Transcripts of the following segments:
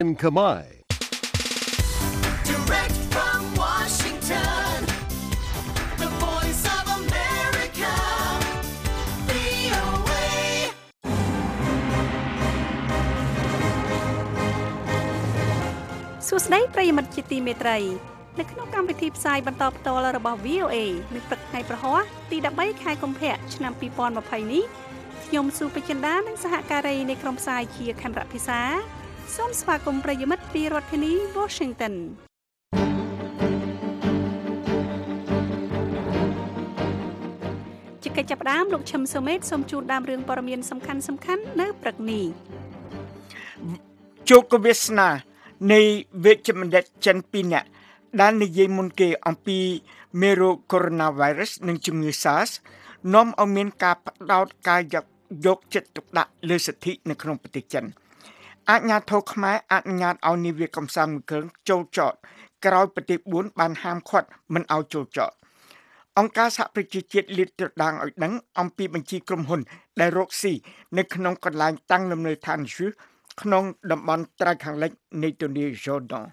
in Khmer. Direct from Washington, the voice of America, VOA. សួស្តីប្រិយមិត្តជាទីមេត្រីនៅក្នុងកម្មវិធីផ្សាយបន្តផ្ទាល់របស់ VOA នៅព្រឹកថ្ងៃប្រហ័សទី13ខែកុម្ភៈឆ្នាំ2020នេះខ្ញុំស៊ូពេជ្រចិន្តានិងសហការីនៃក្រុមផ្សាយជាខេមរៈភាសាសូមស្វាគមន៍ប្រិយមិត្តពីរដ្ឋធានី Washington ជាកិច្ចចាប់ផ្ដើមលោកឈឹមសូមេតសូមជូនដើមរឿងព័ត៌មានសំខាន់ៗនៅព្រឹកនេះជោគវាសនានៃវេជ្ជបណ្ឌិតចិន2នាក់ដែលនិយាយមុនគេអំពីមេរោគ Coronavirus និងជំងឺ SARS នាំឲ្យមានការផ្ដោតការយកចិត្តទុកដាក់លើសិទ្ធិនៅក្នុងប្រទេសចិនអាជ្ញាធរខ្មែរអនុញ្ញាតឲ្យនាវាកំសាន្តមួយគ្រឿងចូលចតក្រោយប្រទេស4បានហាមឃាត់មិនឲ្យចូលចតអង្គការសហប្រជាជាតិលាតត្រដាងឲ្យដឹងអំពីបញ្ជីក្រុមហ៊ុនដែលរកស៊ីនៅក្នុងកន្លែងតាំងលំនៅឋានយឺក្នុងតំបន់ត្រើយខាងលិចនៃទន្លេ Jordan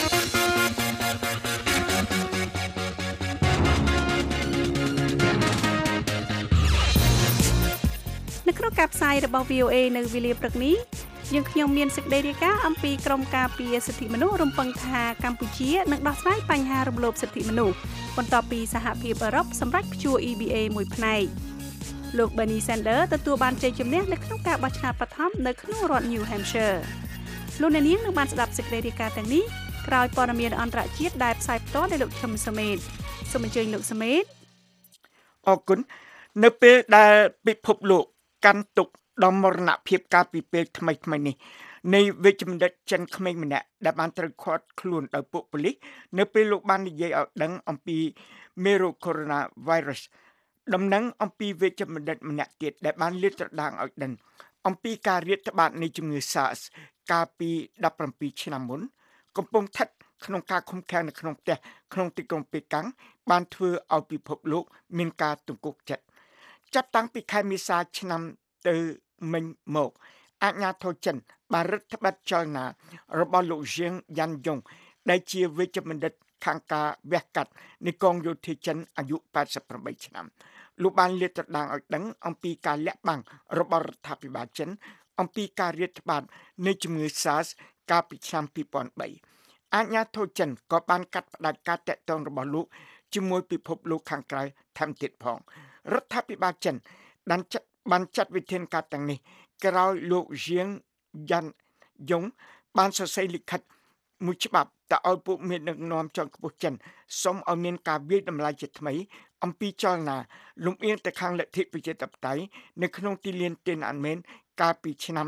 នៅក្នុងការផ្សាយរបស់ VOA នៅវេលាព្រឹកនេះយើងខ្ញុំមានសេចក្តីរាយការណ៍អំពីក្រមការពារសិទ្ធិមនុស្សរំពឹងថាកម្ពុជានឹងដោះស្រាយបញ្ហារំលោភសិទ្ធិមនុស្សបន្ទាប់ពីសហភាពអឺរ៉ុបសម្រេចព្យួរ EBA មួយផ្នែកលោក Bernie Sanders ទទួលបានជ័យជំនះនៅក្នុងការបោះឆ្នោតបឋមនៅក្នុងរដ្ឋ New Hampshire លោកអ្នកនាងនឹងបានស្ដាប់សេចក្តីរាយការណ៍ទាំងនេះក្រោយព័ត៌មានអន្តរជាតិដែលផ្សាយផ្ទាល់ដោយលោកឈឹមសមេតសូមអញ្ជើញលោកសមេតអរគុណនៅពេលដែលពិភពលោកកាន់ទុកដល់មរណភាពកាលពីពេលថ្មីៗនេះនៃវេជ្ជបណ្ឌិតចិនក្មេងម្នាក់ដែលបានត្រូវឃាត់ខ្លួនដោយពួកប៉ូលីសនៅពេលលោកបាននិយាយឲ្យដឹងអំពីមេរោគ Coronavirus ដំណឹងអំពីវេជ្ជបណ្ឌិតម្នាក់ទៀតដែលបានលាតត្រដាងឲ្យដឹងអំពីការរាតត្បាតនៃជំងឺ SARS កាលពី17ឆ្នាំមុនកំពុងស្ថិតក្នុងការឃុំឃាំងនៅក្នុងផ្ទះក្នុងទីក្រុងប៉េកាំងបានធ្វើឲ្យពិភពលោកមានការទង្គុកចិត្តចាប់តាំងពីខែមេសាឆ្នាំទៅមិញមកអាជ្ញាធរចិនបានរដ្ឋបတ်ចលនារបស់លោកជៀងយ៉ាន់យ៉ុងដែលជាវេជ្ជបណ្ឌិតខាងការវះកាត់នៃកងយោធាចិនអាយុ88ឆ្នាំលោកបានលាតត្រដាងឲ្យដឹងអំពីការលាក់បាំងរបស់រដ្ឋាភិបាលចិនអំពីការរាតត្បាតនៃជំងឺ SARS កាលពីឆ្នាំ2003អាជ្ញាធរចិនក៏បានកាត់ផ្តាច់ការតាក់ទងរបស់លោកជាមួយពិភពលោកខាងក្រៅថែមទៀតផងរដ្ឋាភិបាលចិនបានចាត់វិធានការទាំងនេះក្រោយលោកជៀងយ៉ាន់យ៉ុងបានសរសេរលិខិតមួយច្បាប់ទៅឲ្យពួកមានដឹកនាំជាន់ខ្ពស់ចិនសូមឲ្យមានការវិយតម្លៃជាថ្មីអំពីចលនាលំអៀងទៅខាងលទ្ធិប្រជាធិបតេយ្យនៅក្នុងទីលានតេនអានមែនកាលពីឆ្នាំ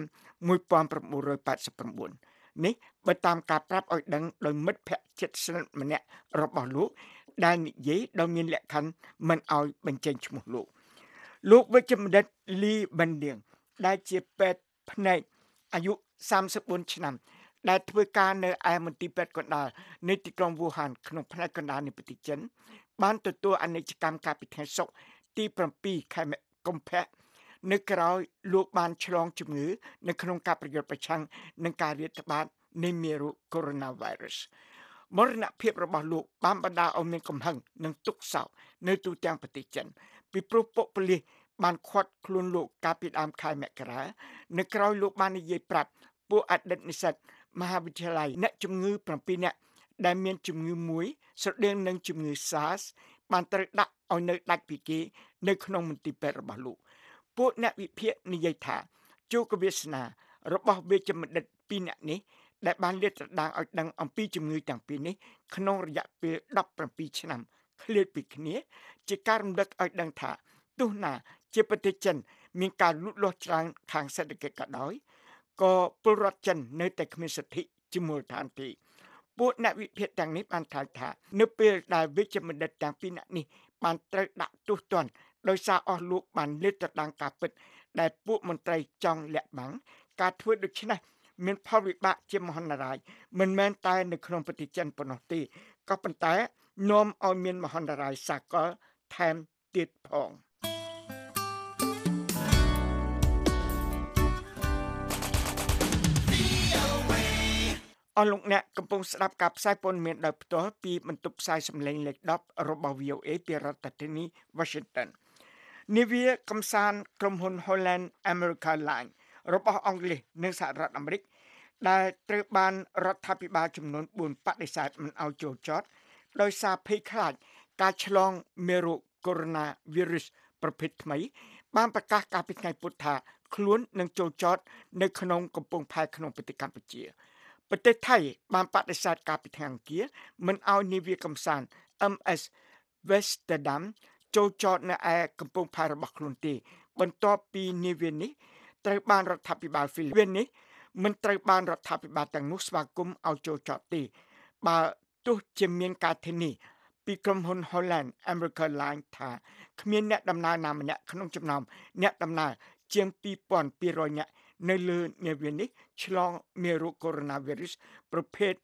1989នេះបើតាមការប្រាប់ឲ្យដឹងដោយមិត្តភក្តិជិតស្និទ្ធម្នាក់របស់លោកដែលនិយាយដោយមានលក្ខខណ្ឌមិនឲ្យបញ្ចេញឈ្មោះលោកវេជ្ជបណ្ឌិតលីប៊ិនឌៀងដែលជាពេទ្យភ្នែកអាយុ34ឆ្នាំដែលធ្វើការនៅឯមន្ទីរពេទ្យកណ្ដាលនៃទីក្រុងវូហានក្នុងផ្នែកកណ្ដាលនៃប្រទេសចិនបានទទួលអនិច្ចកម្មកាលពីថ្ងៃសុក្រទី7ខែកុម្ភៈនៅក្រៅលោកបានឆ្លងជំងឺនៅក្នុងការប្រយុទ្ធប្រឆាំងនឹងការរាតត្បាតនៃមេរោគ Coronavirus មរណភាពរបស់លោកបានបណ្ដាលឲ្យមានកំហឹងនិងទុក្ខសោកនៅទូទាំងប្រទេសចិនពីព្រោះពួកប៉ូលីសបានឃាត់ខ្លួនលោកកាលពីដើមខែមករានៅក្រៅលោកបាននិយាយប្រាប់ពួកអតីតនិស្សិតមហាវិទ្យាល័យអ្នកជំងឺ7នាក់ដែលមានជំងឺមួយស្រដៀងនឹងជំងឺ SARS បានត្រូវដាក់ឲ្យនៅដាច់ពីគេនៅក្នុងមន្ទីរពេទ្យរបស់លោកពួកអ្នកវិភាគនិយាយថាជោគវាសនារបស់វេជ្ជបណ្ឌិត2នាក់នេះដែលបានលាតត្រដាងឲ្យដឹងអំពីជំងឺទាំងពីរនេះក្នុងរយៈពេល17ឆ្នាំឃ្លាតពីគ្នាជាការរំលឹកឲ្យដឹងថាទោះណាជាប្រទេសចិនមានការលូតលាស់ច្រើនខាងសេដ្ឋកិច្ចក៏ដោយក៏ពលរដ្ឋចិននៅតែគ្មានសិទ្ធិជាមូលដ្ឋានទេពួកអ្នកវិភាគទាំងនេះបានថ្លែងថានៅពេលដែលវេជ្ជបណ្ឌិតទាំងពីរនាក់នេះបានត្រូវដាក់ទោសទណ្ឌដោយសារអស់លោកបានលាតត្រដាងការពិតដែលពួកមន្ត្រីចង់លាក់បាំងការធ្វើដូច្នេះមានផលវិបាកជាមហន្តរាយមិនមែនតែនៅក្នុងប្រទេសចិនប៉ុណ្ណោះទេក៏ប៉ុន្តែនាំឲ្យមានមហន្តរាយសកលថែមទៀតផងអស់លោកអ្នកកំពុងស្ដាប់ការផ្សាយព័ត៌មានដោយផ្ទាល់ពីបន្ទប់ផ្សាយសម្លេងលេខ10របស់ VOA ពីរដ្ឋធានី Washington នាវាកំសាន្តក្រុមហ៊ុន Holland America Line របស់អង់គ្លេសនិងសហរដ្ឋអាមេរិកដែលត្រូវបានរដ្ឋាភិបាលចំនួន4បដិសេធមិនឲ្យចូលចតដោយសារភ័យខ្លាចការឆ្លងមេរោគ Coronavirus ប្រភេទថ្មីបានប្រកាសកាលពីថ្ងៃពុធថាខ្លួននឹងចូលចតនៅក្នុងកំពង់ផែក្នុងប្រទេសកម្ពុជាប្រទេសថៃបានបដិសេធកាលពីថ្ងៃអង្គារមិនឲ្យនាវាកំសាន្ត MS Westerdam ចូលចតនៅឯកំពង់ផែរបស់ខ្លួនទេបន្ទាប់ពីនាវានេះត្រូវបានរដ្ឋាភិបាលហ្វីលីពីននេះមិនត្រូវបានរដ្ឋាភិបាលទាំងនោះស្វាគមន៍ឲ្យចូលចតទេបើទោះជាមានការធានាពីក្រុមហ៊ុន Holland America Line ថាគ្មានអ្នកដំណើរណាម្នាក់ក្នុងចំណោមអ្នកដំណើរជាង 2,200 នាក់នៅលើនាវានេះឆ្លងមេរោគ Coronavirus ប្រភេទ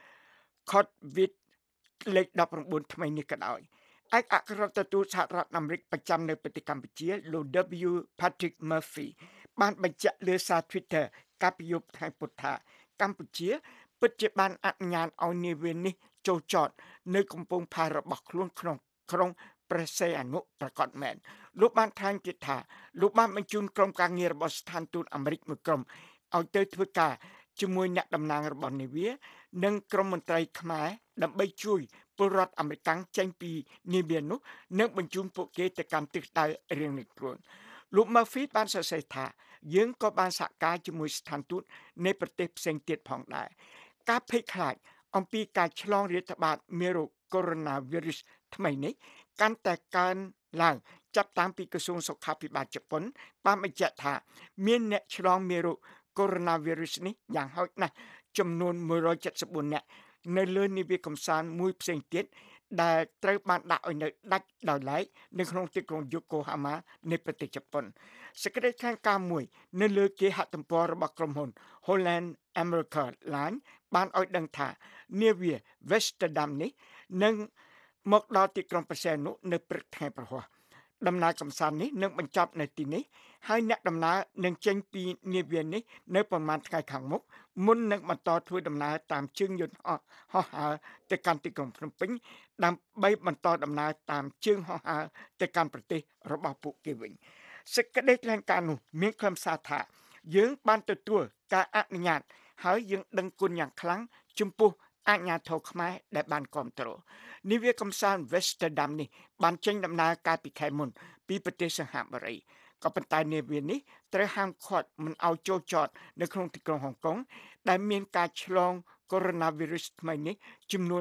COVID លេខ19ថ្មីនេះក៏ដោយឯកអគ្គរដ្ឋទូតសហរដ្ឋអាមេរិកប្រចាំនៅប្រទេសកម្ពុជាលោក W Patrick Murphy បានបញ្ជាក់លើសារ Twitter កាលពីយប់ថ្ងៃពុធថាកម្ពុជាពិតជាបានអនុញ្ញាតឲ្យនាវានេះចូលចតនៅកំពង់ផែរបស់ខ្លួនក្នុងក្រុងព្រះសីហនុប្រកាសមែនលោកបានថ្លែងទៀតថាលោកបានបញ្ជូនក្រុមការងាររបស់ស្ថានទូតអាមេរិកមួយក្រុមឲ្យទៅធ្វើការជាមួយអ្នកតំណាងរបស់នាវានិងក្រុមមន្ត្រីខ្មែរដើម្បីជួយពលរដ្ឋអាមេរិកចេញពីនាវានោះនិងបញ្ជូនពួកគេទៅកាន់ទិសដៅរៀងៗខ្លួនលោក Murphy បានសរសេរថាយើងក៏បានសហការជាមួយស្ថានទូតនៃប្រទេសផ្សេងទៀតផងដែរការភ័យខ្លាចអំពីការឆ្លងរាតត្បាតមេរោគ Coronavirus ថ្មីនេះកាន់តែកើនឡើងចាប់តាំងពីក្រសួងសុខាភិបាលជប៉ុនបានបញ្ជាក់ថាមានអ្នកឆ្លងមេរោគ Coronavirus នេះយ៉ាងហោចណាស់ចំនួន174នាក់នៅលើនាវាកំសាន្តមួយផ្សេងទៀតដែលត្រូវបានដាក់ឲ្យនៅដាច់ដោយឡែកនៅក្នុងទីក្រុងយូកូហាម៉ានៃប្រទេសជប៉ុនសេចក្តីថ្លែងការណ៍មួយនៅលើគេហទំព័ររបស់ក្រុមហ៊ុន Holland America Line បានឲ្យដឹងថានាវា Westerdam នេះនឹងមកដល់ទីក្រុងព្រះសីហនុនៅព្រឹកថ្ងៃប្រហ័សដំណើរកំសាន្តនេះនឹងបញ្ចប់នៅទីនេះហើយអ្នកដំណើរនឹងចេញពីនាវានេះនៅប្រមាណថ្ងៃខាងមុខមុននឹងបន្តធ្វើដំណើរតាមជើងយន្តហោះហើរទៅកាន់ទីក្រុងភ្នំពេញដើម្បីបន្តដំណើរតាមជើងហោះហើរទៅកាន់ប្រទេសរបស់ពួកគេវិញសេចក្តីថ្លែងការណ៍នោះមានខ្លឹមសារថាយើងបានទទួលការអនុញ្ញាតហើយយើងដឹងគុណយ៉ាងខ្លាំងចំពោះអាជ្ញាធរខ្មែរដែលបានគ្រប់គ្រងនាវាកំសាន្ត Westerdam នេះបានចេញដំណើរកាលពីខែមុនពីប្រទេសសិង្ហបុរីក៏ប៉ុន្តែនាវានេះត្រូវហាមឃាត់មិនឲ្យចូលចតនៅក្នុងទីក្រុងហុងកុងដែលមានការឆ្លង Coronavirus ថ្មីនេះចំនួន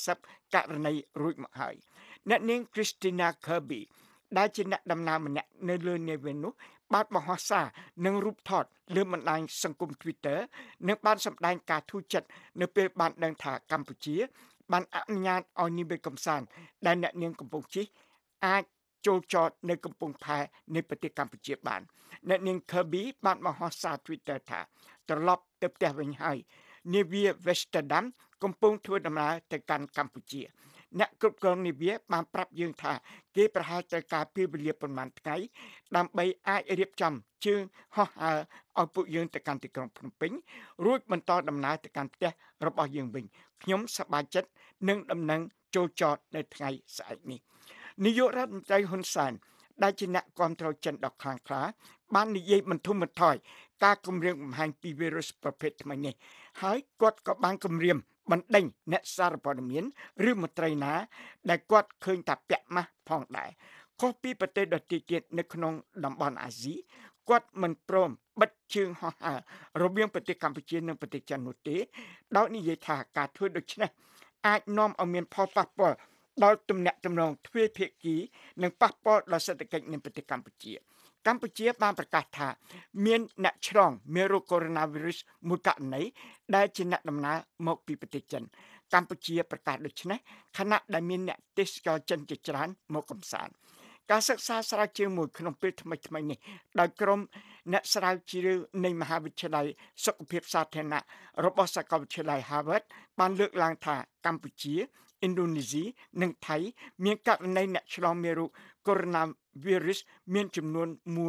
50ករណីរួចមកហើយអ្នកនាង Christina Kirby ដែលជាអ្នកដំណើរម្នាក់នៅលើនាវានោះបានបង្ហោះសារនិងរូបថតលើបណ្ដាញសង្គម Twitter និងបានសម្ដែងការធូរចិត្តនៅពេលបានដឹងថាកម្ពុជាបានអនុញ្ញាតឲ្យនាវាកំសាន្តដែលអ្នកនាងកំពុងជិះអាចចូលចតនៅកំពង់ផែនៃប្រទេសកម្ពុជាបានអ្នកនាង Kirby បានបង្ហោះសារ Twitter ថាត្រឡប់ទៅផ្ទះវិញហើយនាវា Westerdam កំពុងធ្វើដំណើរទៅកាន់កម្ពុជាអ្នកគ្រប់គ្រងនាវាបានប្រាប់យើងថាគេប្រហែលត្រូវការពេលវេលាប្រមាណថ្ងៃដើម្បីអាចរៀបចំជើងហោះហើរឲ្យពួកយើងទៅកាន់ទីក្រុងភ្នំពេញរួចបន្តដំណើរទៅកាន់ផ្ទះរបស់យើងវិញខ្ញុំសប្បាយចិត្តនឹងដំណឹងចូលចតនៅថ្ងៃស្អែកនេះនាយករដ្ឋមន្ត្រីហ៊ុនសែនដែលជាអ្នកគ្រប់គ្រងចិនដ៏ខ្លាំងក្លាបាននិយាយបន្ធូរបន្ថយការគម្រាមកំហែងពីវីរុសប្រភេទថ្មីនេះហើយគាត់ក៏បានគម្រាមបណ្ដេញអ្នកសារព័ត៌មានឬមន្ត្រីណាដែលគាត់ឃើញថាពាក់ម៉ាស់ផងដែរខុសពីប្រទេសដទៃទៀតនៅក្នុងតំបន់អាស៊ីគាត់មិនព្រមបិទជើងហោះហើររវាងប្រទេសកម្ពុជានិងប្រទេសចិននោះទេដោយនិយាយថាការធ្វើដូច្នេះអាចនាំឲ្យមានផលប៉ះពាល់ដល់ទំនាក់ទំនងទ្វេភាគីនិងប៉ះពាល់ដល់សេដ្ឋកិច្ចនៃប្រទេសកម្ពុជាកម្ពុជាបានប្រកាសថាមានអ្នកឆ្លងមេរោគ Coronavirus មួយករណីដែលជាអ្នកដំណើរមកពីប្រទេសចិនកម្ពុជាប្រកាសដូច្នេះខណៈដែលមានអ្នកទេសចរចិនជាច្រើនមកកំសាន្តការសិក្សាស្រាវជ្រាវមួយក្នុងពេលថ្មីៗនេះដោយក្រុមអ្នកស្រាវជ្រាវនៃមហាវិទ្យាល័យសុខភាពសាធារណៈរបស់សាកលវិទ្យាល័យ Harvard បានលើកឡើងថាកម្ពុជាឥណ្ឌូនេស៊ីនិងថៃមានករណីអ្នកឆ្លងមេរោគ Coronavirus មានចំនួន1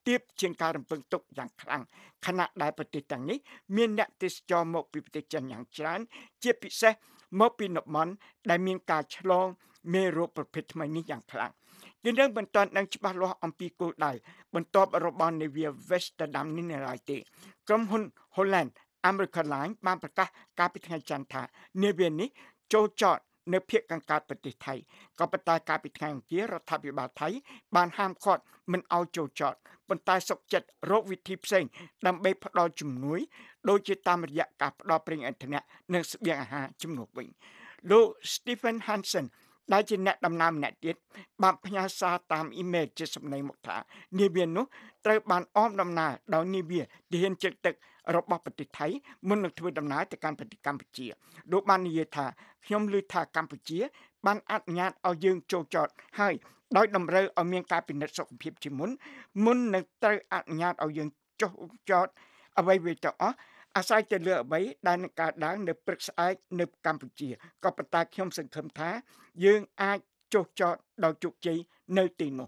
ទាបជាងការរំពឹងទុកយ៉ាងខ្លាំងខណៈដែលប្រទេសទាំងនេះមានអ្នកទេសចរមកពីប្រទេសចិនយ៉ាងច្រើនជាពិសេសមកពីតំបន់ដែលមានការឆ្លងមេរោគប្រភេទថ្មីនេះយ៉ាងខ្លាំងយើងនឹងបន្តនឹងច្បាស់លាស់អំពីគោលដៅបន្ទាប់របស់នាវា Westerdam នេះនៅឡើយទេក្រុមហ៊ុន Holland American Line បានប្រកាសកាលពីថ្ងៃច័ន្ទថានាវានេះចូលចតនៅភាគខាងកើតប្រទេសថៃក៏ប៉ុន្តែកាលពីថ្ងៃអង្គាររដ្ឋាភិបាលថៃបានហាមឃាត់មិនឲ្យចូលចតប៉ុន្តែសុកចិត្តរកវិធីផ្សេងដើម្បីផ្ដល់ជំនួយដូចជាតាមរយៈការផ្ដល់ប្រេងឥន្ធនៈនិងស្បៀងអាហារជំនួសវិញលោក Stephen Hansen ដែលជាអ្នកដំណើរម្នាក់ទៀតបានផ្ញើសារតាមអ៊ីមែលជាសំឡេងមកថានាវានោះត្រូវបានអមដំណើរដោយនាវាទាហានជើងទឹករបស់ប្រទេសថៃមុននឹងធ្វើដំណើរទៅកាន់ប្រទេសកម្ពុជាលោកបាននិយាយថាខ្ញុំឮថាកម្ពុជាបានអនុញ្ញាតឲ្យយើងចូលចតហើយដោយតម្រូវឲ្យមានការពិនិត្យសុខភាពជាមុននឹងត្រូវអនុញ្ញាតឲ្យយើងចុះចតអ្វីៗទាំងអស់អាស្រ័យទៅលើអ្វីដែលនឹងកើតឡើងនៅព្រឹកស្អែកនៅកម្ពុជាក៏ប៉ុន្តែខ្ញុំសង្ឃឹមថាយើងអាចចុះចតដោយជោគជ័យនៅទីនោះ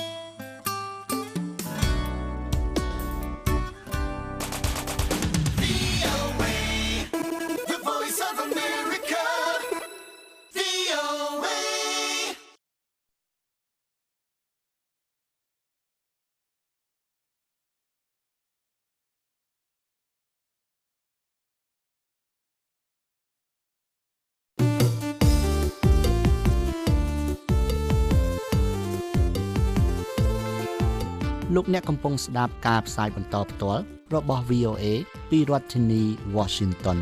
លោកអ្នកកំពុងស្ដាប់ការផ្សាយបន្តផ្ទាល់របស់ VOA ពីរដ្ឋធានី Washington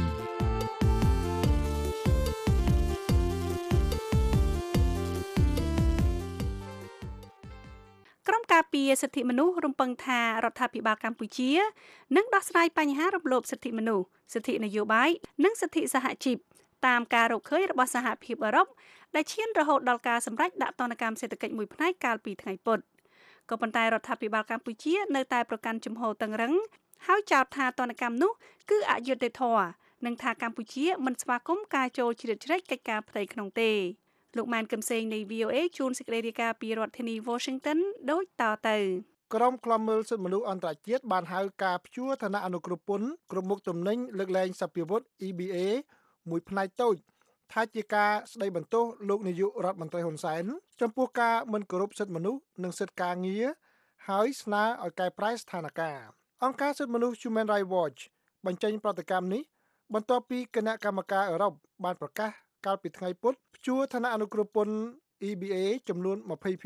ក្រុមការពារសិទ្ធិមនុស្សរំពឹងថារដ្ឋាភិបាលកម្ពុជានឹងដោះស្រាយបញ្ហារំលោភសិទ្ធិមនុស្សសិទ្ធិនយោបាយនិងសិទ្ធិសហជីពតាមការរកឃើញរបស់សហភាពអឺរ៉ុបដែលឈានរហូតដល់ការសម្រេចដាក់ទណ្ឌកម្មសេដ្ឋកិច្ចមួយផ្នែកកាលពីថ្ងៃពុធក៏ប៉ុន្តែរដ្ឋាភិបាលកម្ពុជានៅតែប្រកាន់ជំហរតឹងរ៉ឹងហើយចោទថាទណ្ឌកម្មនោះគឺអយុត្តិធម៌និងថាកម្ពុជាមិនស្វាគមន៍ការចូលជ្រៀតជ្រែកកិច្ចការផ្ទៃក្នុងទេលោកម៉ែនកឹមសេងនៃ VOA ជួនសេចក្តីរាយការណ៍ពីរដ្ឋធានី Washington ដូចតទៅក្រុមឃ្លាំមើលសិទ្ធិមនុស្សអន្តរជាតិបានហៅការព្យួរឋានៈអនុគ្រោះពន្ធគ្រប់មុខទំនិញលើកលែងសព្វវុធ EBA មួយផ្នែកតូចថាជាការស្ដីបន្ទោសលោកនាយករដ្ឋមន្ត្រីហ៊ុនសែនចំពោះការមិនគោរពសិទ្ធិមនុស្សនិងសិទ្ធិការងារហើយស្នើឲ្យកែប្រែស្ថានភាពអង្គការសិទ្ធិមនុស្ស Human Rights Watch បញ្ចេញប្រតិកម្មនេះបន្ទាប់ពីគណៈកម្មការអឺរ៉ុបបានប្រកាសកាលពីថ្ងៃពុធព្យួរឋានៈអនុគ្រោះពន្ធ EBA ចំនួន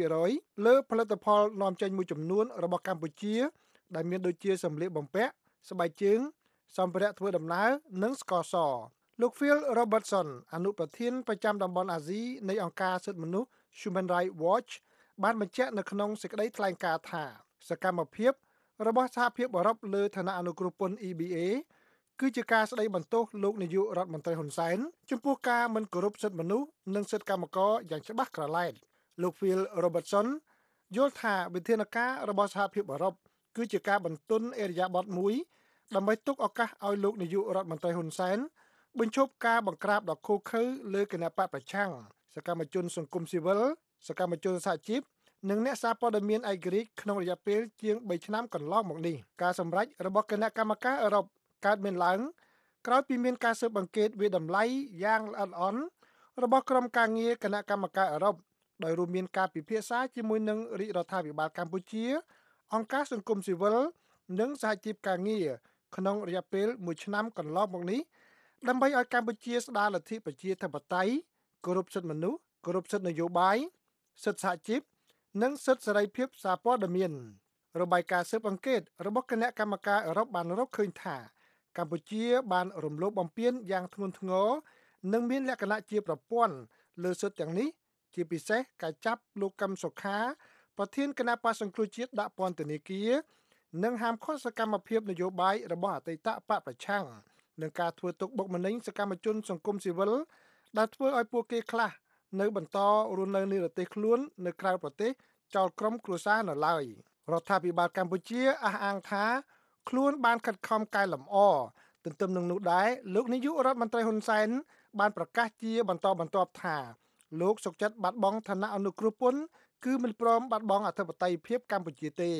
20% លើផលិតផលនាំចេញមួយចំនួនរបស់កម្ពុជាដែលមានដូចជាសម្លៀកបំពាក់ស្បែកជើងសម្ភារៈធ្វើដំណើរនិងស្ករសលោក Phil Robertson អនុប្រធានប្រចាំតំបន់អាស៊ីនៃអង្គការសិទ្ធិមនុស្ស Human Rights Watch បានបញ្ជាក់នៅក្នុងសេចក្តីថ្លែងការណ៍ថាសកម្មភាពរបស់សហភាពអឺរ៉ុបលើឋានៈអនុគ្រោះពន្ធ EBA គឺជាការស្ដីបន្ទោសលោកនាយករដ្ឋមន្ត្រីហ៊ុនសែនចំពោះការមិនគោរពសិទ្ធិមនុស្សនិងសិទ្ធិកម្មករយ៉ាងច្បាស់ក្រឡែតលោក Phil Robertson យល់ថាវិធានការរបស់សហភាពអឺរ៉ុបគឺជាការបន្ទន់អេរយាប័តមួយដើម្បីទុកឱកាសឲ្យលោកនាយករដ្ឋមន្ត្រីហ៊ុនសែនបញ្ឈប់ការបង្ក្រាបដ៏ឃោរឃៅលើគណបកប្រឆាំងសកម្មជនសង្គមស៊ីវិលសកម្មជនសហជីពនិងអ្នកសារព័ត៌មានឯករាជ្យក្នុងរយៈពេលជាង3ឆ្នាំកន្លងមកនេះការសម្រេចរបស់គណៈកម្មការអឺរ៉ុបកើតមានឡើងក្រោយពីមានការស៊ើបអង្កេតវាតម្លៃយ៉ាងល្អិតល្អន់របស់ក្រុមការងារគណៈកម្មការអឺរ៉ុបដោយរួមមានការពិភាក្សាជាមួយនឹងរាជរដ្ឋាភិបាលកម្ពុជាអង្គការសង្គមស៊ីវិលនិងសហជីពការងារក្នុងរយៈពេល1ឆ្នាំកន្លងមកនេះដើម្បីឲ្យកម្ពុជាស្ដារលទ្ធិប្រជាធិបតេយ្យគោរពសិទ្ធិមនុស្សគោរពសិទ្ធិនយោបាយសិទ្ធិសហជីពនិងសិទ្ធិសេរីភាពសារព័ត៌មានរបាយការណ៍ស៊ើបអង្កេតរបស់គណៈកម្មការអឺរ៉ុបបានរកឃើញថាកម្ពុជាបានរំលោភបំពានយ៉ាងធ្ងន់ធ្ងរនិងមានលក្ខណៈជាប្រព័ន្ធលើសិទ្ធិទាំងនេះជាពិសេសការចាប់លោកកឹមសុខាប្រធានគណៈបក្សសង្គ្រោះជាតិដាក់ពន្ធនាគារនិងហាមឃាត់សកម្មភាពនយោបាយរបស់អតីតបកប្រឆាំងនិងការធ្វើទុកបុកម្នេញសកម្មជនសង្គមស៊ីវិលដែលធ្វើឲ្យពួកគេខ្លះនៅបន្តរស់នៅនិរទេសខ្លួននៅក្រៅប្រទេសចោលក្រុមគ្រួសារនៅឡើយរដ្ឋាភិបាលកម្ពុជាអះអាងថាខ្លួនបានខិតខំកែលម្អទន្ទឹមនឹងនោះដែរលោកនាយករដ្ឋមន្ត្រីហ៊ុនសែនបានប្រកាសជាបន្តបន្ទាប់ថាលោកសុកចិត្តបាត់បង់ឋានៈអនុគ្រោះពន្ធគឺមិនព្រមបាត់បង់អធិបតេយ្យភាពកម្ពុជាទេ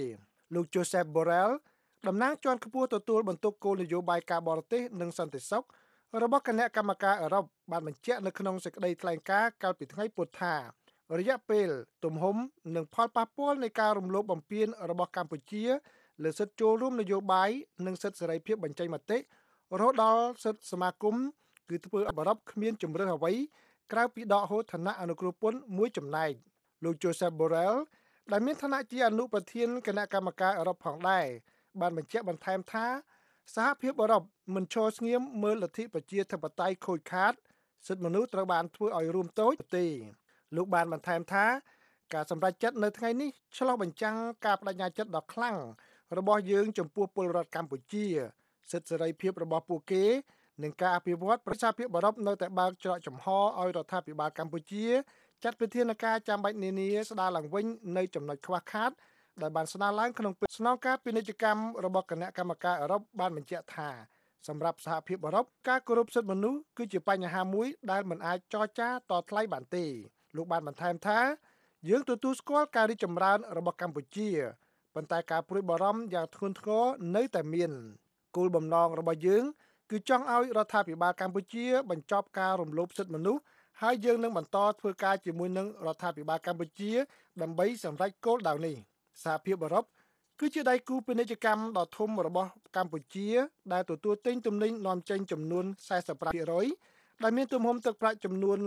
លោក Joseph Borrell តំណាងជាន់ខ្ពស់ទទួលបន្ទុកគោលនយោបាយការបរទេសនិងសន្តិសុខរបស់គណៈកម្មការអឺរ៉ុបបានបញ្ជាក់នៅក្នុងសេចក្តីថ្លែងការណ៍កាលពីថ្ងៃពុធថារយៈពេលទំហំនិងផលប៉ះពាល់នៃការរំលោភបំពានរបស់កម្ពុជាលើសិទ្ធិចូលរួមនយោបាយនិងសិទ្ធិសេរីភាពបញ្ចេញមតិរហូតដល់សិទ្ធិសមាគមគឺធ្វើឲ្យអឺរ៉ុបគ្មានជំរឿនអ្វីក្រៅពីដកហូតឋានៈអនុគ្រោះពន្ធមួយចំណែកលោក Joseph Borrell ដែលមានឋានៈជាអនុប្រធានគណៈកម្មការអឺរ៉ុបផងដែរបានបញ្ជាក់បន្ថែមថាសហភាពអឺរ៉ុបមិនឈរស្ងៀមមើលលទ្ធិប្រជាធិបតេយ្យខូចខាតសិទ្ធិមនុស្សត្រូវបានធ្វើឲ្យរួមតូចទេលោកបានបន្ថែមថាការសម្រេចចិត្តនៅថ្ងៃនេះឆ្លុះបញ្ចាំងការបដិញ្ញាចិត្តដ៏ខ្លាំងរបស់យើងចំពោះពលរដ្ឋកម្ពុជាសិទ្ធិសេរីភាពរបស់ពួកគេនិងការអភិវឌ្ឍប្រជាភាពអឺរ៉ុបនៅតែបើកច្រកចំហឲ្យរដ្ឋាភិបាលកម្ពុជាចាត់វិធានការចាំបាច់នានាស្ដារឡើងវិញនៅចំណុចខ្វះខាតដែលបានស្នើឡើងក្នុងពេលស្នងការពាណិជ្ជកម្មរបស់គណៈកម្មការអឺរ៉ុបបានបញ្ជាក់ថាសម្រាប់សហភាពអឺរ៉ុបការគោរពសិទ្ធិមនុស្សគឺជាបញ្ហាមួយដែលមិនអាចចរចាតថ្លៃបានទេលោកបានបន្ថែមថាយើងទទួលស្គាល់ការរីកចម្រើនរបស់កម្ពុជាប៉ុន្តែការព្រួយបារម្ភយ៉ាងធ្ងន់ធ្ងរនៅតែមានគោលបំណងរបស់យើងគឺចង់ឲ្យរដ្ឋាភិបាលកម្ពុជាបញ្ចប់ការរំលោភសិទ្ធិមនុស្សហើយយើងនឹងបន្តធ្វើការជាមួយនឹងរដ្ឋាភិបាលកម្ពុជាដើម្បីសម្រេចគោលដៅនេះសហភាពអឺរ៉ុបគឺជាដៃគូពាណិជ្ជកម្មដ៏ធំរបស់កម្ពុជាដែលទទួលទិញទំនិញនាំចេញចំនួន 45% ដែលមានទំហំទឹកប្រាក់ចំនួន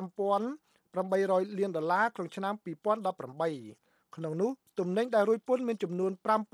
$5,800 លានក្នុងឆ្នាំ 2018 ក្នុងនោះទំនិញដែលរួចពន្ធមានចំនួន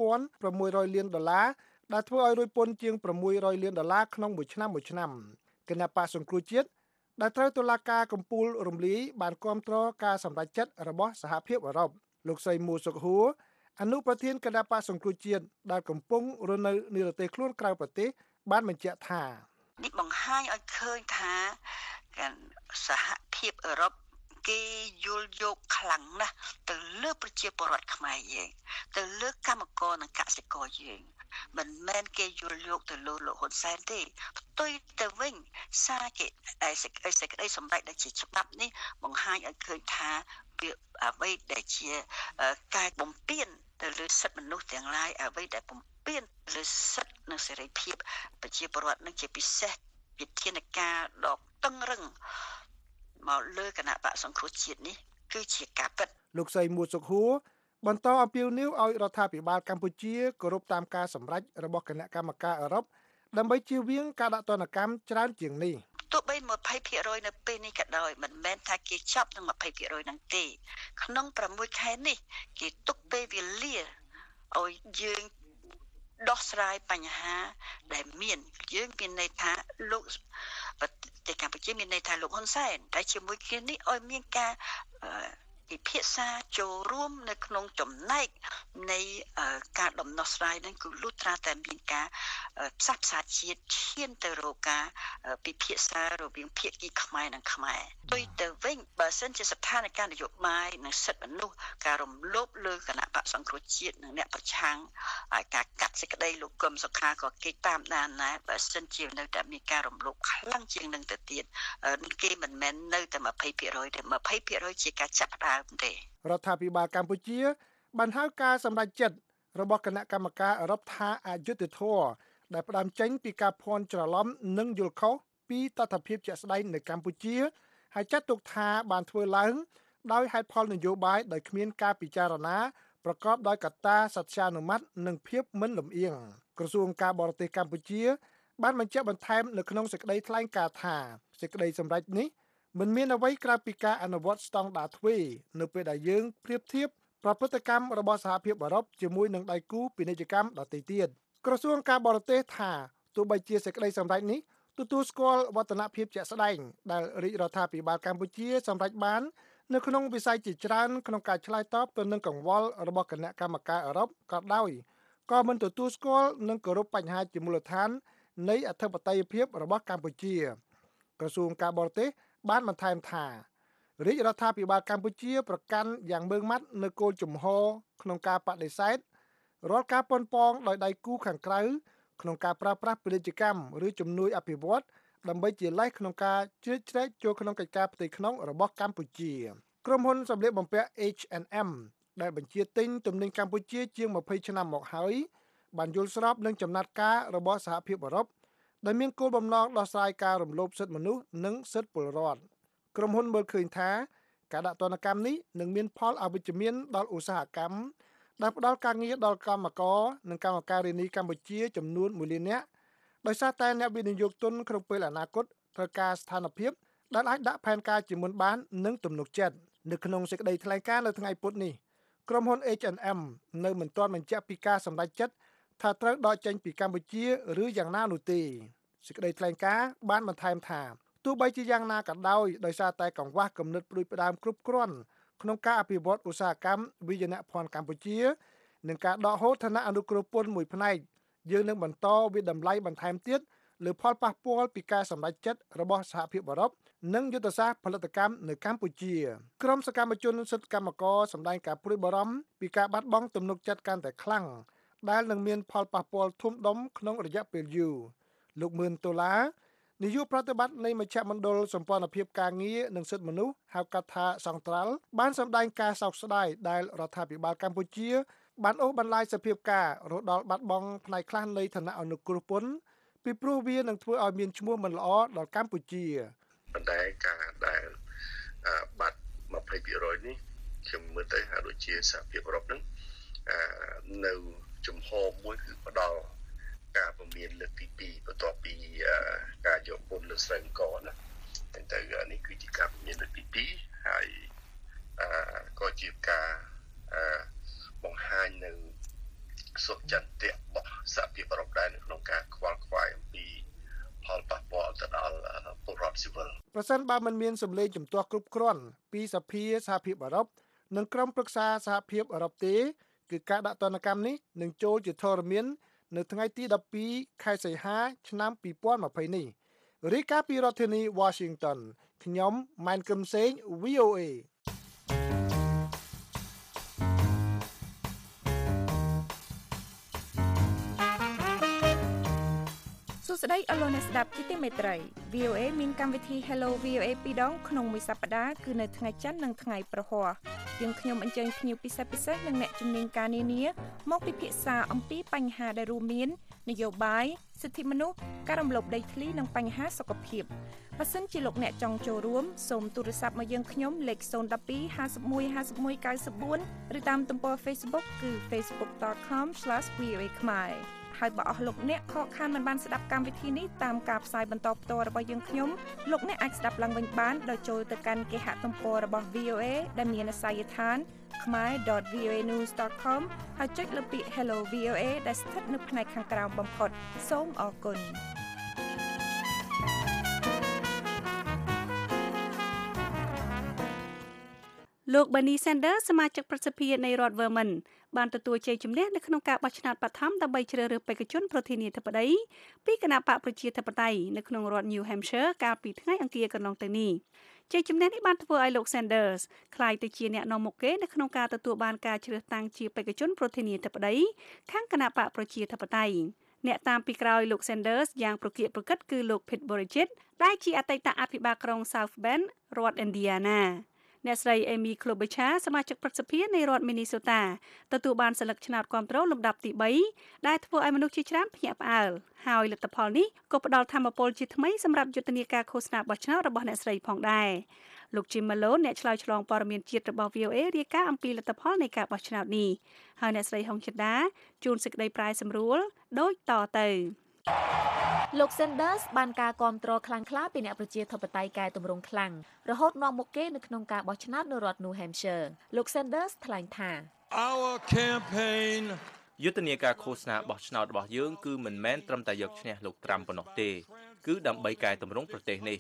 $5,600 លានដែលធ្វើឲ្យរួចពន្ធជាង$600 លានក្នុងមួយឆ្នាំគណៈបក្សសង្គ្រោះជាតិដែលត្រូវតុលាការកំពូលរំលាយបានគាំទ្រការសម្រេចចិត្តរបស់សហភាពអឺរ៉ុបលោកស្រីមូសុកហួរអនុប្រធានគណៈបក្សសង្គ្រោះជាតិដែលកំពុងរស់នៅនិរទេសខ្លួនក្រៅប្រទេសបានបញ្ជាក់ថានេះបង្ហាញឲ្យឃើញថាសហភាពអឺរ៉ុបគេយល់យកខ្លាំងណាស់ទៅលើប្រជាពលរដ្ឋខ្មែរយើងទៅលើកម្មករនិងកសិករយើងមិនមែនគេយល់យកទៅលើលោកហ៊ុនសែនទេផ្ទុយទៅវិញសារគេសេចក្តីសម្រេចដែលជាច្បាប់នេះបង្ហាញឲ្យឃើញថាវាអ្វីដែលជាការបំពានទៅលើសិទ្ធិមនុស្សទាំងឡាយអ្វីដែលបំពានលើសិទ្ធិនិងសេរីភាពប្រជាពលរដ្ឋនឹងជាពិសេសវិធានការដ៏តឹងរឹងមកលើគណៈបក្សសង្គ្រោះជាតិនេះគឺជាការពិតលោកស្រីមួសុខហួរបន្តអំពាវនាវឲ្យរដ្ឋាភិបាលកម្ពុជាគោរពតាមការសម្រេចរបស់គណៈកម្មការអឺរ៉ុបដើម្បីជៀសវាងការដាក់ទណ្ឌកម្មច្រើនជាងនេះទោះបី 20% នៅពេលនេះក៏ដោយមិនមែនថាគេចាប់នឹង 20% ហ្នឹងទេក្នុង6ខែនេះគេទុកពេលវេលាឲ្យយើងដោះស្រាយបញ្ហាដែលមានយើងមានន័យថាលោកប្រទេសកម្ពុជាមានន័យថាលោកហ៊ុនសែនតែជាមួយគ្នានេះឲ្យមានការពិភាក្សាចូលរួមនៅក្នុងចំណែកនៃការដំណោះស្រាយនឹងគឺលុះត្រាតែមានការផ្សះផ្សាជាតិឈានទៅរកការពិភាក្សារវាងភាគីខ្មែរនិងខ្មែរទុយទៅវិញបើសិនជាស្ថានភាពនយោបាយនិងសិទ្ធិមនុស្សការរំលោភលើគណៈបក្សសង្គ្រោះជាតិនិងអ្នកប្រឆាំងហើយការកាត់សេចក្តីលោកកឹមសុខាក៏គេតាមដានដែរបើសិនជានៅតែមានការរំលោភខ្លាំងជាងនឹងទៅទៀតគេមិនមែននៅតែ 20% ទេ 20% ជាការចាប់ផ្ដើមរដ្ឋាភិបាលកម្ពុជាបានហៅការសម្រេចចិត្តរបស់គណៈកម្មការអឺរ៉ុបថាអយុត្តិធម៌ដែលផ្ដើមចេញពីការភ័ន្តច្រឡំនិងយល់ខុសពីតថភាពជាក់ស្ដែងនៅកម្ពុជាហើយចាត់ទុកថាបានធ្វើឡើងដោយហេតុផលនយោបាយដោយគ្មានការពិចារណាប្រកបដោយកត្តាសត្យានុមត្តិនិងភាពមិនលំអៀងក្រសួងការបរទេសកម្ពុជាបានបញ្ជាក់បន្ថែមនៅក្នុងសេចក្តីថ្លែងការណ៍ថាសេចក្តីសម្រេចនេះមិនមានអ្វីក្រៅពីការអនុវត្តស្តង់ដារទ្វេនៅពេលដែលយើងប្រៀបធៀបប្រព្រឹត្តកម្មរបស់សហភាពអឺរ៉ុបជាមួយនឹងដៃគូពាណិជ្ជកម្មដទៃទៀតក្រសួងការបរទេសថាទោះបីជាសេចក្តីសម្រេចនេះទទួលស្គាល់វឌ្ឍនភាពជាក់ស្ដែងដែលរាជរដ្ឋាភិបាលកម្ពុជាសម្រេចបាននៅក្នុងវិស័យជាច្រើនក្នុងការឆ្លើយតបទៅនឹងកង្វល់របស់គណៈកម្មការអឺរ៉ុបក៏ដោយក៏មិនទទួលស្គាល់និងគោរពបញ្ហាជាមូលដ្ឋាននៃអធិបតេយ្យភាពរបស់កម្ពុជាក្រសួងការបរទេសបានបន្ថែមថារាជរដ្ឋាភិបាលកម្ពុជាប្រកាន់យ៉ាងម៉ឺងម៉ាត់នៅគោលជំហរក្នុងការបដិសេធរាល់ការប៉ុនប៉ងដោយដៃគូខាងក្រៅក្នុងការប្រើប្រាស់ពាណិជ្ជកម្មឬជំនួយអភិវឌ្ឍដើម្បីជាលេសក្នុងការជ្រៀតជ្រែកចូលក្នុងកិច្ចការផ្ទៃក្នុងរបស់កម្ពុជាក្រុមហ៊ុនសម្លៀកបំពាក់ H&M ដែលបញ្ជាទិញទំនិញកម្ពុជាជាង20ឆ្នាំមកហើយបានយល់ស្របនឹងចំណាត់ការរបស់សហភាពអឺរ៉ុបដែលមានគោលបំណងដោះស្រាយការរំលោភសិទ្ធិមនុស្សនិងសិទ្ធិពលរដ្ឋក្រុមហ៊ុនមើលឃើញថាការដាក់ទណ្ឌកម្មនេះនឹងមានផលអវិជ្ជមានដល់ឧស្សាហកម្មដែលផ្ដល់ការងារដល់កម្មករនិងកម្មការិនីកម្ពុជាចំនួន1លាននាក់ដោយសារតែអ្នកវិនិយោគទុនក្នុងពេលអនាគតត្រូវការស្ថានភាពដែលអាចដាក់ផែនការជាមុនបាននិងទំនុកចិត្តនៅក្នុងសេចក្តីថ្លែងការណ៍នៅថ្ងៃពុធនេះក្រុមហ៊ុន H&M នៅមិនទាន់បញ្ជាក់ពីការសម្រេចចិត្តថាត្រូវដកចេញពីកម្ពុជាឬយ៉ាងណានោះទេសេចក្តីថ្លែងការណ៍បានបន្ថែមថាទោះបីជាយ៉ាងណាក៏ដោយសារតែកង្វះគំនិតព្រួយផ្ដើមគ្រប់គ្រាន់ក្នុងការអភិវឌ្ឍឧស្សាហកម្មវិញ្ញាណភ័ណ្ឌកម្ពុជានិងការដកហូតឋានៈអនុគ្រោះពន្ធមួយផ្នែកយើងនឹងបន្តវិតម្លៃបន្ថែមទៀតលើផលប៉ះពាល់ពីការសម្រេចចិត្តរបស់សហភាពអឺរ៉ុបនិងយុទ្ធសាស្ត្រផលិតកម្មនៅកម្ពុជាក្រុមសកម្មជនសិទ្ធិកម្មករសម្ដែងការព្រួយបារម្ភពីការបាត់បង់ទំនុកចិត្តកាន់តែខ្លាំងដែលនឹងមានផលប៉ះពាល់ធំដុំក្នុងរយៈពេលយូរលោកមឿនដុល្លារនាយកប្រតិបត្តិនៃមជ្ឈមណ្ឌលសម្ព័ន្ធភាពការងារនិងសិទ្ធិមនុស្សហៅកាត់ថាសង្ត្រាល់បានសម្ដែងការសោកស្ដាយដែលរដ្ឋាភិបាលកម្ពុជាបានអូសបន្លាយសភាពការរហូតដល់បាត់បង់ផ្នែកខ្លះនៃឋានៈអនុគ្រោះពន្ធពីព្រោះវានឹងធ្វើឲ្យមានឈ្មោះមិនល្អដល់កម្ពុជាប៉ុន្តែការដែលបាត់20% នេះខ្ញុំមើលទៅហាក់ដូចជាសហភាពអឺរ៉ុបហ្នឹងនៅជំហរមួយគឺផ្ដល់ការពមៀនលើកទី2បន្ទាប់ពីការយកពន្ធលើស្រីអង្គរណាតែនេះគឺជាការពមៀនលើកទី2ហើយក៏ជាការបង្ហាញនៅសុចន្ទៈរបស់សហភាពអឺរ៉ុបដែរនៅក្នុងការខ្វល់ខ្វាយអំពីផលប៉ះពាល់ទៅដល់ពលរដ្ឋស៊ីវិលប្រសិនបើមិនមានសម្លេងជំទាស់គ្រប់គ្រាន់ពីសភាសហភាពអឺរ៉ុបនិងក្រុមប្រឹក្សាសហភាពអឺរ៉ុបទេគឺការដាក់ទណ្ឌកម្មនេះនឹងចូលជាធរមាននៅថ្ងៃទី12ខែសីហាឆ្នាំ2020នេះរាយការណ៍ពីរដ្ឋធានី Washington ខ្ញុំម៉ែនកឹមសេង VOA សួស្តីអស់លោកអ្នកស្ដាប់ជាទីមេត្រី VOA មានកម្មវិធី Hello VOA 2ដងក្នុងមួយសប្តាហ៍គឺនៅថ្ងៃច័ន្ទនិងថ្ងៃប្រហ័សយើងខ្ញុំអញ្ជើញភ្ញៀវពិសេសនិងអ្នកជំនាញការនានាមកពិភាក្សាអំពីបញ្ហាដែលរួមមាននយោបាយសិទ្ធិមនុស្សការរំលោភដីធ្លីនិងបញ្ហាសុខភាពបើសិនជាលោកអ្នកចង់ចូលរួមសូមទូរស័ព្ទមកយើងខ្ញុំលេខ012 51 51 94ឬតាមទំព័រ Facebook គឺ facebook.com/voa ខ្មែរហើយបើអស់លោកអ្នកខកខានមិនបានស្ដាប់កម្មវិធីនេះតាមការផ្សាយបន្តផ្ទាល់របស់យើងខ្ញុំលោកអ្នកអាចស្ដាប់ឡើងវិញបានដោយចូលទៅកាន់គេហទំព័ររបស់ VOA ដែលមានអាសយដ្ឋាន khmer.voanews.com ហើយចុចលើពាក្យ Hello VOA ដែលស្ថិតនៅផ្នែកខាងក្រោមបំផុតសូមអរគុណលោក Bernie Sanders សមាជិកប្រសិទ្ធិនៃរដ្ឋ Vermont បានទទួលជ័យជំនះនៅក្នុងការបោះឆ្នោតបឋមដើម្បីជ្រើសរើសបេក្ខជនប្រធានាធិបតីពីគណៈបកប្រជាធិបតេយ្យនៅក្នុងរដ្ឋ New Hampshire កាលពីថ្ងៃអង្គារកន្លងទៅនេះជ័យជំនះនេះបានធ្វើឲ្យលោក Sanders ក្លាយទៅជាអ្នកនាំមុខគេនៅក្នុងការទទួលបានការជ្រើសតាំងជាបេក្ខជនប្រធានាធិបតីខាងគណៈបកប្រជាធិបតេយ្យអ្នកតាមពីក្រោយលោក Sanders យ៉ាងប្រកៀកប្រកិតគឺលោក Pete Buttigieg ដែលជាអតីតអភិបាលក្រុង South Bend រដ្ឋ Indianaអ្នកស្រី Amy Klobuchar សមាជិកប្រសិទ្ធិនៃរដ្ឋ Minnesota ទទួលបានសិលឹកឆ្នោតគាំទ្រលំដាប់ទី3ដែលធ្វើឲ្យមនុស្សជាច្រើនភ្ញាក់ផ្អើលហើយលទ្ធផលនេះក៏ផ្ដល់ថាមពលជាថ្មីសម្រាប់យុទ្ធនាការឃោសនាបោះឆ្នោតរបស់អ្នកស្រីផងដែរលោក Jim Malone អ្នកឆ្លើយឆ្លងព័ត៌មានជាតិរបស់ VOA រាយការណ៍អំពីលទ្ធផលនៃការបោះឆ្នោតនេះហើយអ្នកស្រីហុងចិន្តាជូនសេចក្តីប្រាយសម្រួលដូចតទៅលោក Sanders បានការគាំទ្រខ្លាំងក្លាពីអ្នកប្រជាធិបតេយ្យកែតម្រង់ខ្លាំងរហូតនាំមុខគេនៅក្នុងការបោះឆ្នោតនៅរដ្ឋ New Hampshire លោក Sanders ថ្លែងថា Our campaign យុទ្ធនាការឃោសនាបោះឆ្នោតរបស់យើងគឺមិនមែនត្រឹមតែយកឈ្នះលោកត្រាំប៉ុណ្ណោះទេគឺដើម្បីកែតម្រង់ប្រទេសនេះ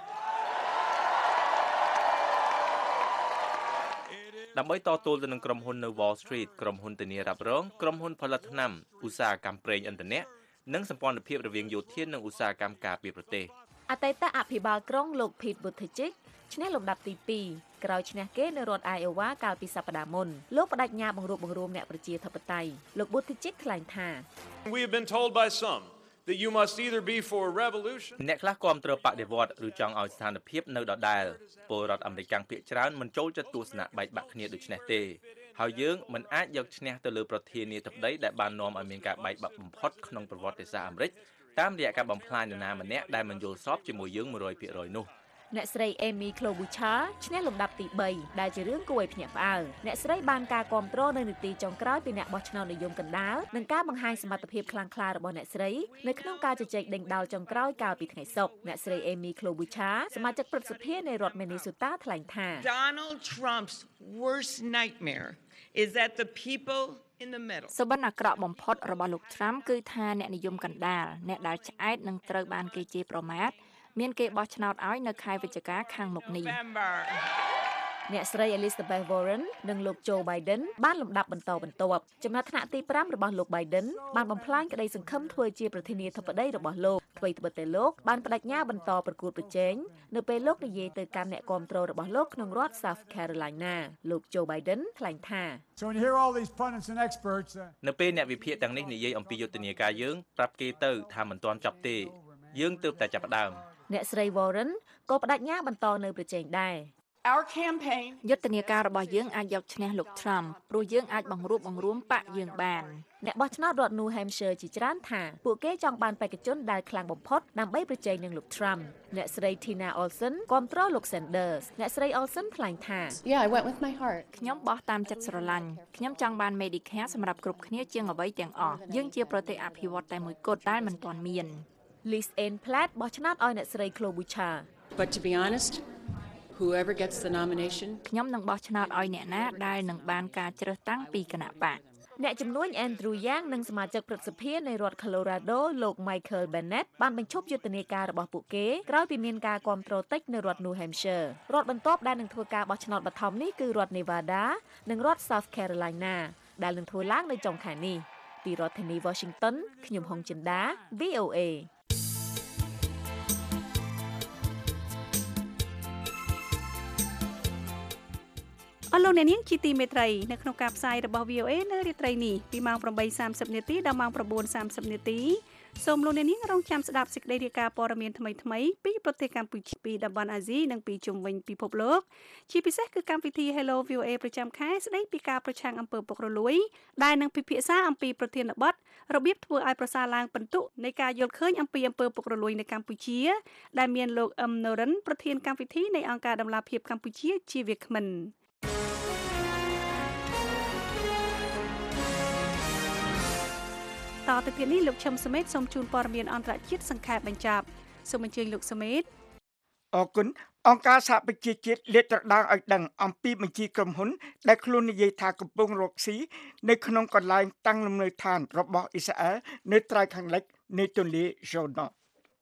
ដើម្បីតទល់ទៅនឹងក្រុមហ៊ុននៅ Wall Street ក្រុមហ៊ុនធានារ៉ាប់រងក្រុមហ៊ុនផលិតថ្នាំឧស្សាហកម្មប្រេងឥន្ធនៈនិងសម្ព័ន្ធភាពរវាងយោធានិងឧស្សាហកម្មការពារប្រទេសអតីតអភិបាលក្រុងលោក Pete Buttigieg ឈ្នះលំដាប់ទី2ក្រោយឈ្នះគេនៅរដ្ឋ Iowa កាលពីសប្តាហ៍មុនលោកបដិញ្ញាបង្រួបបង្រួមអ្នកប្រជាធិបតេយ្យលោក Buttigieg ថ្លែងថា We have been told by some that you must either be for revolution អ្នកខ្លះគាំទ្របដិវត្តឬចង់ឲ្យស្ថានភាពនៅដដែលពលរដ្ឋអាមេរិកភាគច្រើនមិនចូលចិត្តទស្សនៈបែកបាក់គ្នាដូចនេះទេហើយយើងមិនអាចយកឈ្នះទៅលើប្រធានាធិបតីដែលបាននាំឲ្យមានការបែកបាក់បំផុតក្នុងប្រវត្តិសាស្ត្រអាមេរិកតាមរយៈការបំផ្លាញនរណាម្នាក់ដែលមិនយល់សប្តិជាមួយយើង 100% នោះអ្នកស្រី Amy Klobuchar ឈ្នះលំដាប់ទី 3 ដែលជារឿងគួរឲ្យភ្ញាក់ផ្អើលអ្នកស្រីបានការគាំទ្រនៅនីតិចុងក្រោយពីអ្នកបោះឆ្នោតនិយមកណ្ដាលនិងការបង្ហាញសមត្ថភាពខ្លាំងក្លារបស់អ្នកស្រីនៅក្នុងការជជែកដេញដោលចុងក្រោយកាលពីថ្ងៃសុក្រអ្នកស្រី Amy Klobuchar សមាជិកព្រឹទ្ធសភានៃរដ្ឋ Minnesota ថ្លែងថា Donald Trump's worst nightmare is that the people in the middle សុបិនអាក្រក់បំផុតរបស់លោក Trump គឺថាអ្នកនិយមកណ្ដាលអ្នកដែលឆ្អែតនឹងត្រូវបានគេជេរប្រមាថមានគេបោះឆ្នោតឲ្យនៅខែវិច្ឆិកាខាងមុខនេះអ្នកស្រី Elizabeth Warren និងលោក Joe Biden បានលំដាប់បន្តបន្ទាប់ចំណាត់ថ្នាក់ទី 5 របស់លោក Biden បានបំផ្លាញក្តីសង្ឃឹមធ្វើជាប្រធានាធិបតីរបស់លោកអ្វីត្បិតតែលោកបានបដិញ្ញាបន្តប្រកួតប្រជែងនៅពេលលោកនិយាយទៅកាន់អ្នកគាំទ្ររបស់លោកក្នុងរដ្ឋ South Carolina លោក Joe Biden ថ្លែងថានៅពេលអ្នកវិភាគទាំងនេះនិយាយអំពីយុទ្ធនាការយើងប្រាប់គេទៅថាមិនទាន់ចប់ទេយើងទើបតែចាប់ផ្ដើមអ្នកស្រី Warren ក៏បដិញ្ញាបន្តនៅប្រជែងដែរ Our campaign យុទ្ធនាការរបស់យើងអាចយកឈ្នះលោក Trump ព្រោះយើងអាចបង្រួបបង្រួមបកយើងបានអ្នកបោះឆ្នោតរដ្ឋ New Hampshire ជាច្រើនថាពួកគេចង់បានបេក្ខជនដែលខ្លាំងបំផុតដើម្បីប្រជែងនឹងលោក Trump អ្នកស្រី Tina Olson គាំទ្រលោក Sanders អ្នកស្រី Olson ថ្លែងថា Yeah, I went with my heart. ខ្ញុំបោះតាមចិត្តស្រឡាញ់ខ្ញុំចង់បាន Medicare សម្រាប់គ្រប់គ្នាជាងអ្វីទាំងអស់យើងជាប្រទេសអភិវឌ្ឍតែមួយគត់ដែលមិនទាន់មាន Liz Ann Platt បោះឆ្នោតឲ្យអ្នកស្រី Klobuchar But to be honest, whoever gets the nomination ខ្ញុំនឹងបោះឆ្នោតឲ្យអ្នកណាដែលនឹងបានការជ្រើសតាំងពីគណៈបកអ្នកជំនួញ Andrew Yang និងសមាជិកព្រឹទ្ធសភានៃរដ្ឋ Colorado លោក Michael Bennet បានបញ្ឈប់យុទ្ធនាការរបស់ពួកគេក្រោយពីមានការគាំទ្រតិចនៅរដ្ឋ New Hampshire រដ្ឋបន្ទាប់ដែលនឹងធ្វើការបោះឆ្នោតបឋមនេះគឺរដ្ឋ Nevada និងរដ្ឋ South Carolina ដែលនឹងធ្វើឡើងនៅចុងខែនេះពីរដ្ឋធានី Washington ខ្ញុំហុងចិន្តា VOAអរលោកអ្នកនាងជាទីមេត្រីនៅក្នុងការផ្សាយរបស់ VOA នៅរាត្រីនេះពីម៉ោង 8:30 នាទីដល់ម៉ោង 9:30 នាទីសូមលោកអ្នកនាងរងចាំស្ដាប់សេចក្តីរាយការណ៍ព័ត៌មានថ្មីៗពីប្រទេសកម្ពុជាពីតំបន់អាស៊ីនិងពីជុំវិញពិភពលោកជាពិសេសគឺកម្មវិធី Hello VOA ប្រចាំខែស្ដីពីការប្រឆាំងអំពើពុករលួយដែលនឹងពិភាក្សាអំពីប្រធានបទរបៀបធ្វើឲ្យប្រសើរឡើងពិន្ទុនៃការយល់ឃើញអំពីអំពើពុករលួយនៅកម្ពុជាដែលមានលោកអឹមណូរិនប្រធានកម្មវិធីនៃអង្គការដំណាភៀបកម្ពុជាជាវាគ្មិនតទៅទៀតនេះលោកឈឹមសមេតសូមជូនព័ត៌មានអន្តរជាតិសង្ខេបបញ្ចប់សូមអញ្ជើញលោកសមេតអរគុណអង្គការសហប្រជាជាតិលាតត្រដាងឲ្យដឹងអំពីបញ្ជីក្រុមហ៊ុនដែលខ្លួននិយាយថាកំពុងរកស៊ីនៅក្នុងកន្លែងតាំងលំនៅឋានរបស់អ៊ីស្រាអែលនៅត្រើយខាងលិចនៃទន្លេយូណូ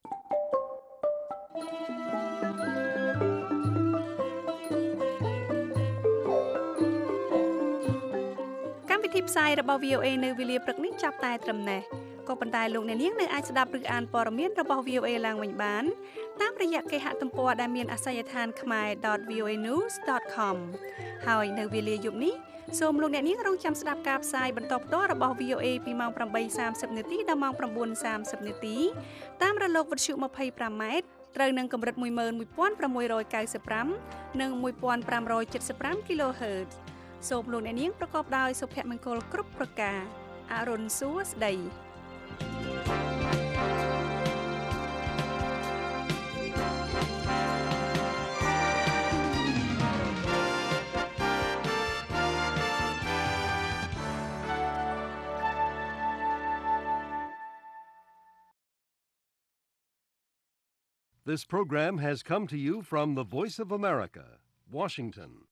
វិធីផ្សាយរបស់ VOA នៅវេលាព្រឹកនេះចាប់តែត្រឹមនេះក៏ប៉ុន្តែលោកអ្នកនាងនៅអាចស្ដាប់ឬអានព័ត៌មានរបស់ VOA ឡើងវិញបានតាមរយៈគេហទំព័រដែលមានអាសយដ្ឋាន khmer.voanews.com ហើយនៅវេលាយប់នេះសូមលោកអ្នកនាងរងចាំស្ដាប់ការផ្សាយបន្តផ្ទាល់របស់ VOA ពីម៉ោង 8:30 នាទីដល់ម៉ោង 9:30 នាទីតាមរលកវិទ្យុ 25 ម៉ែត្រត្រូវនឹងកម្រិត 11695 និង 1575 kHzសូមលោកអ្នកនាងប្រកបដោយសុភមង្គលគ្រប់ប្រការអរុនសួស្តី This program has come to you from the Voice of America, Washington.